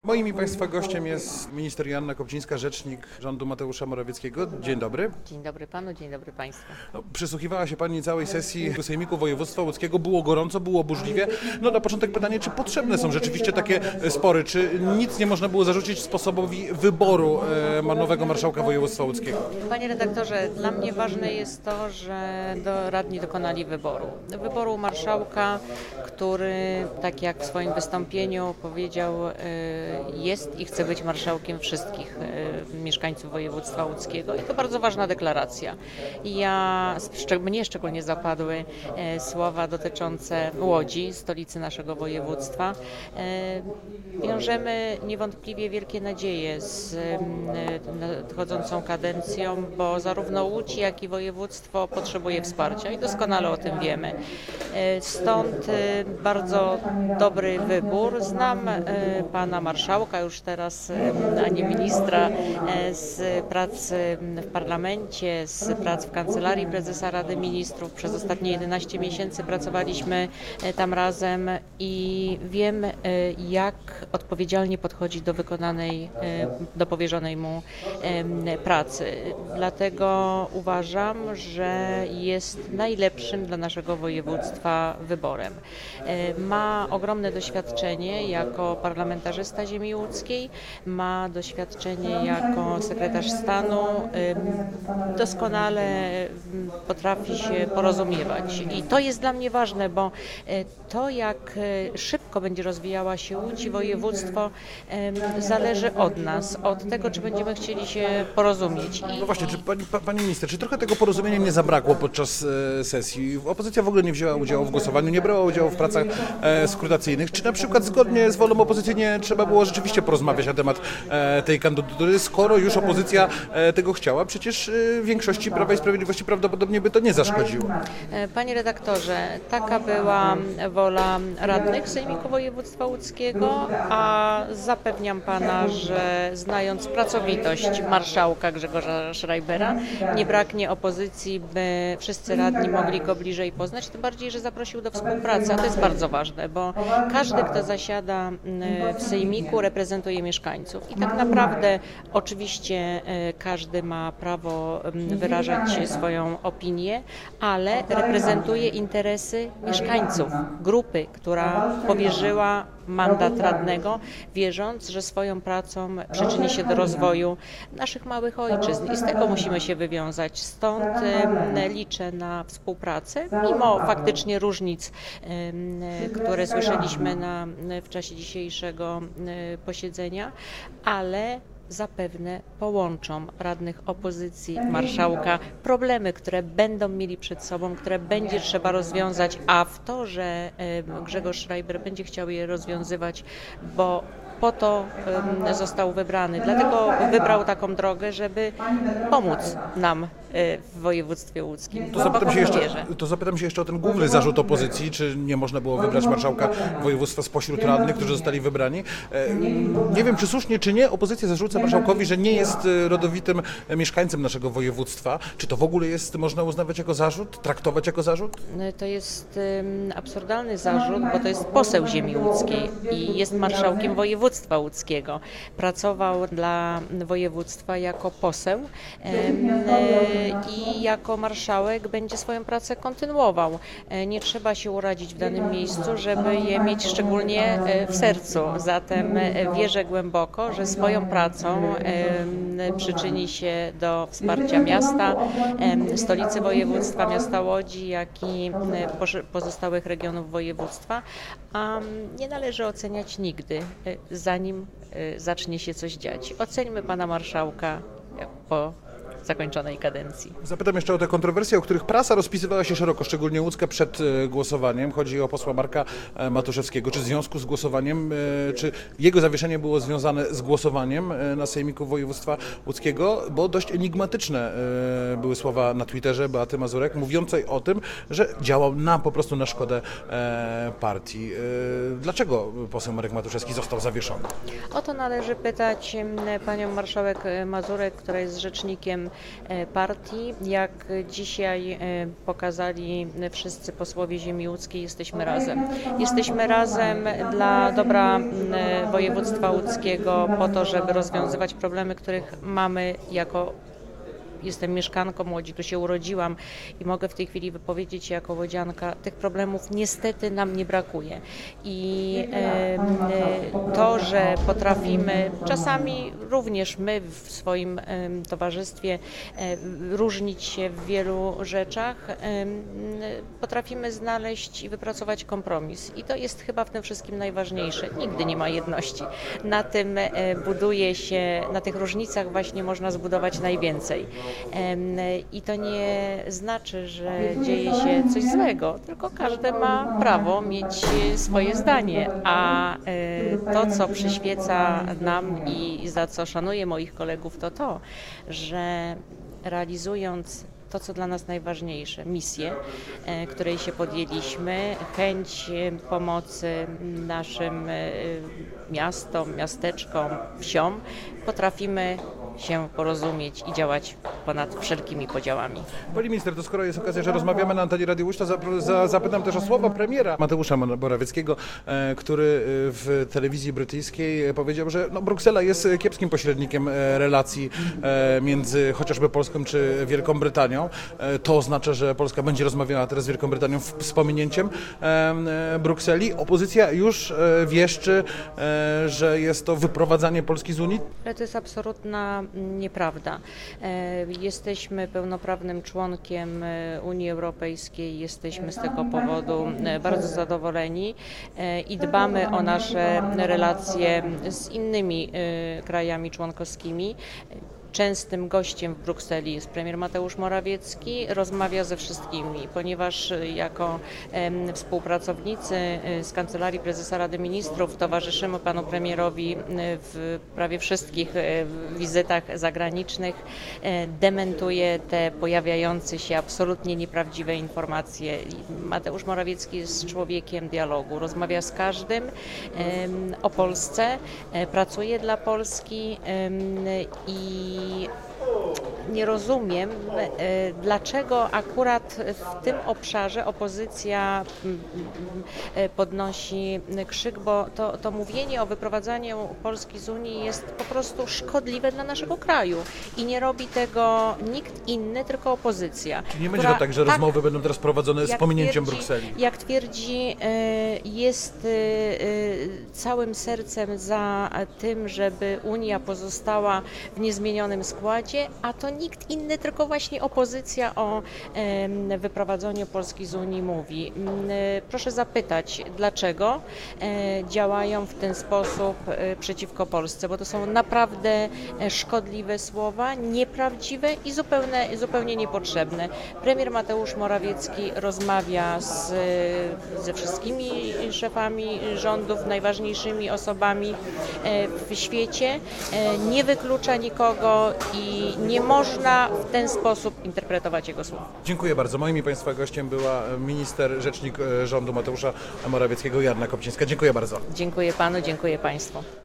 Moim i Państwa gościem jest minister Joanna Kopcińska, rzecznik rządu Mateusza Morawieckiego. Dzień dobry. Dzień dobry panu, dzień dobry państwu. Przysłuchiwała się Pani całej sesji Sejmiku Województwa Łódzkiego. Było gorąco, było burzliwie. Na początek pytanie, czy potrzebne są rzeczywiście takie spory? Czy nic nie można było zarzucić sposobowi wyboru nowego marszałka województwa łódzkiego? Panie redaktorze, dla mnie ważne jest to, że radni dokonali wyboru. Wyboru marszałka, który, tak jak w swoim wystąpieniu powiedział, jest i chce być marszałkiem wszystkich mieszkańców województwa łódzkiego. I to bardzo ważna deklaracja. Mnie szczególnie zapadły słowa dotyczące Łodzi, stolicy naszego województwa. Wiążemy niewątpliwie wielkie nadzieje z nadchodzącą kadencją, bo zarówno Łódź, jak i województwo potrzebuje wsparcia i doskonale o tym wiemy. Stąd bardzo dobry wybór. Znam pana marszałka już teraz, a nie ministra, z prac w parlamencie, z prac w Kancelarii Prezesa Rady Ministrów. Przez ostatnie 11 miesięcy pracowaliśmy tam razem i wiem, jak odpowiedzialnie podchodzi do powierzonej mu pracy. Dlatego uważam, że jest najlepszym dla naszego województwa wyborem. Ma ogromne doświadczenie jako parlamentarzysta ziemi łódzkiej, ma doświadczenie jako sekretarz stanu, doskonale potrafi się porozumiewać. I to jest dla mnie ważne, bo to, jak szybko będzie rozwijała się Łódź i województwo, zależy od nas, od tego, czy będziemy chcieli się porozumieć. No właśnie, czy pani minister, czy trochę tego porozumienia nie zabrakło podczas sesji? Opozycja w ogóle nie wzięła udziału w głosowaniu, nie brała udziału w pracach skrutacyjnych. Czy na przykład zgodnie z wolą opozycji nie trzeba było rzeczywiście porozmawiać na temat tej kandydatury, skoro już opozycja tego chciała? Przecież większości Prawa i Sprawiedliwości prawdopodobnie by to nie zaszkodziło. Panie redaktorze, taka była wola radnych Sejmiku Województwa Łódzkiego, a zapewniam pana, że znając pracowitość marszałka Grzegorza Schreibera, nie braknie opozycji, by wszyscy radni mogli go bliżej poznać, tym bardziej, że zaprosił do współpracy, a to jest bardzo ważne, bo każdy, kto zasiada w Sejmiku, reprezentuje mieszkańców i tak naprawdę oczywiście każdy ma prawo wyrażać swoją opinię, ale reprezentuje interesy mieszkańców, grupy, która powierzyła mandat radnego, wierząc, że swoją pracą przyczyni się do rozwoju naszych małych ojczyzn i z tego musimy się wywiązać. Stąd liczę na współpracę, mimo faktycznie różnic, które słyszeliśmy w czasie dzisiejszego posiedzenia, ale zapewne połączą radnych opozycji, marszałka, problemy, które będą mieli przed sobą, które będzie trzeba rozwiązać, a w to, że Grzegorz Schreiber będzie chciał je rozwiązywać, bo po to został wybrany. Dlatego wybrał taką drogę, żeby pomóc nam w województwie łódzkim. To zapytam się jeszcze o ten główny zarzut opozycji, czy nie można było wybrać marszałka województwa spośród radnych, którzy zostali wybrani. Nie wiem, czy słusznie, czy nie, opozycja zarzuca marszałkowi, że nie jest rodowitym mieszkańcem naszego województwa. Czy to w ogóle można uznawać jako zarzut, traktować jako zarzut? To jest absurdalny zarzut, bo to jest poseł ziemi łódzkiej i jest marszałkiem województwa łódzkiego. Pracował dla województwa jako poseł i jako marszałek będzie swoją pracę kontynuował. Nie trzeba się urazić w danym miejscu, żeby je mieć szczególnie w sercu. Zatem wierzę głęboko, że swoją pracą przyczyni się do wsparcia miasta, stolicy województwa, miasta Łodzi, jak i pozostałych regionów województwa. A nie należy oceniać nigdy, zanim zacznie się coś dziać. Oceńmy pana marszałka po zakończonej kadencji. Zapytam jeszcze o te kontrowersje, o których prasa rozpisywała się szeroko, szczególnie łódzka, przed głosowaniem. Chodzi o posła Marka Matuszewskiego. Czy w związku z głosowaniem, czy jego zawieszenie było związane z głosowaniem na Sejmiku Województwa Łódzkiego? Bo dość enigmatyczne były słowa na Twitterze Beaty Mazurek, mówiącej o tym, że działał po prostu na szkodę partii. Dlaczego poseł Marek Matuszewski został zawieszony? O to należy pytać panią marszałek Mazurek, która jest rzecznikiem liderem partii. Jak dzisiaj pokazali wszyscy posłowie ziemi łódzkiej, jesteśmy razem. Jesteśmy razem dla dobra województwa łódzkiego po to, żeby rozwiązywać problemy, których mamy jako... Jestem mieszkanką Łodzi, tu się urodziłam i mogę w tej chwili wypowiedzieć się jako łodzianka, tych problemów niestety nam nie brakuje. I to, że potrafimy, czasami również my w swoim towarzystwie różnić się w wielu rzeczach, potrafimy znaleźć i wypracować kompromis. I to jest chyba w tym wszystkim najważniejsze. Nigdy nie ma jedności. Na tym buduje się, na tych różnicach właśnie można zbudować najwięcej. I to nie znaczy, że dzieje się coś złego, tylko każdy ma prawo mieć swoje zdanie, a to, co przyświeca nam i za co szanuję moich kolegów, to, że realizując to, co dla nas najważniejsze, misję, której się podjęliśmy, chęć pomocy naszym miastom, miasteczkom, wsiom, potrafimy się porozumieć i działać ponad wszelkimi podziałami. Pani minister, to skoro jest okazja, że rozmawiamy na antenie Radia Łódź, to zapytam też o słowa premiera Mateusza Morawieckiego, który w telewizji brytyjskiej powiedział, że Bruksela jest kiepskim pośrednikiem relacji między chociażby Polską czy Wielką Brytanią. To oznacza, że Polska będzie rozmawiała teraz z Wielką Brytanią z pominięciem Brukseli. Opozycja już wieszczy, że jest to wyprowadzanie Polski z Unii. Ale to jest absolutna nieprawda. Jesteśmy pełnoprawnym członkiem Unii Europejskiej, jesteśmy z tego powodu bardzo zadowoleni i dbamy o nasze relacje z innymi krajami członkowskimi. Częstym gościem w Brukseli jest premier Mateusz Morawiecki, rozmawia ze wszystkimi, ponieważ jako współpracownicy z Kancelarii Prezesa Rady Ministrów towarzyszymy panu premierowi w prawie wszystkich wizytach zagranicznych, dementuje te pojawiające się absolutnie nieprawdziwe informacje. Mateusz Morawiecki jest człowiekiem dialogu, rozmawia z każdym o Polsce, pracuje dla Polski i nie rozumiem, dlaczego akurat w tym obszarze opozycja podnosi krzyk, bo to mówienie o wyprowadzaniu Polski z Unii jest po prostu szkodliwe dla naszego kraju i nie robi tego nikt inny, tylko opozycja. Czyli nie będzie to tak, że rozmowy będą teraz prowadzone z pominięciem Brukseli? Jak twierdzi, jest całym sercem za tym, żeby Unia pozostała w niezmienionym składzie, a to nikt inny, tylko właśnie opozycja o wyprowadzeniu Polski z Unii mówi. Proszę zapytać, dlaczego działają w ten sposób przeciwko Polsce, bo to są naprawdę szkodliwe słowa, nieprawdziwe i zupełnie niepotrzebne. Premier Mateusz Morawiecki rozmawia ze wszystkimi szefami rządów, najważniejszymi osobami w świecie, nie wyklucza nikogo i nie można w ten sposób interpretować jego słów. Dziękuję bardzo. Moim i Państwa gościem była minister, rzecznik rządu Mateusza Morawieckiego, Joanna Kopcińska. Dziękuję bardzo. Dziękuję panu, dziękuję państwu.